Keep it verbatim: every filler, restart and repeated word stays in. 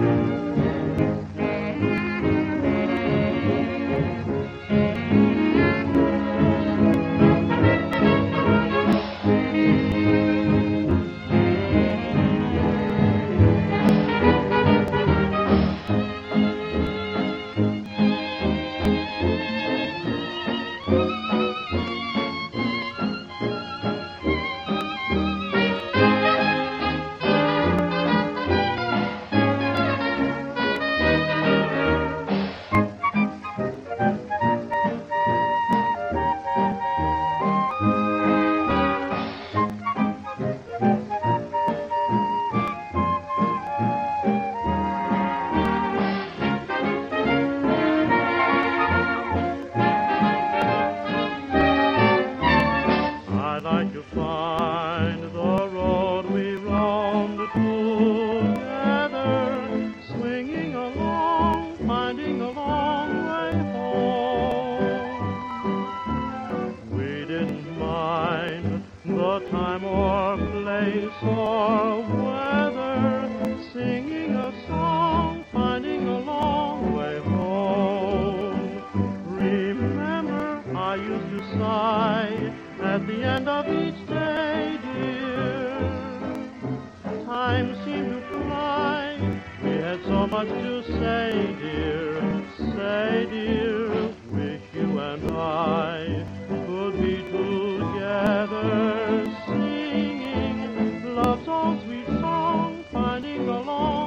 I'd like to find the road we roamed together, swinging along, finding a long way home. We didn't mind the time or place or weather, singing a song, finding a long way home. Remember, I used to sigh at the end of each day, dear. Time seemed to fly. We had so much to say, dear. Say, dear, wish you and I could be together, singing love songs, sweet song, finding a long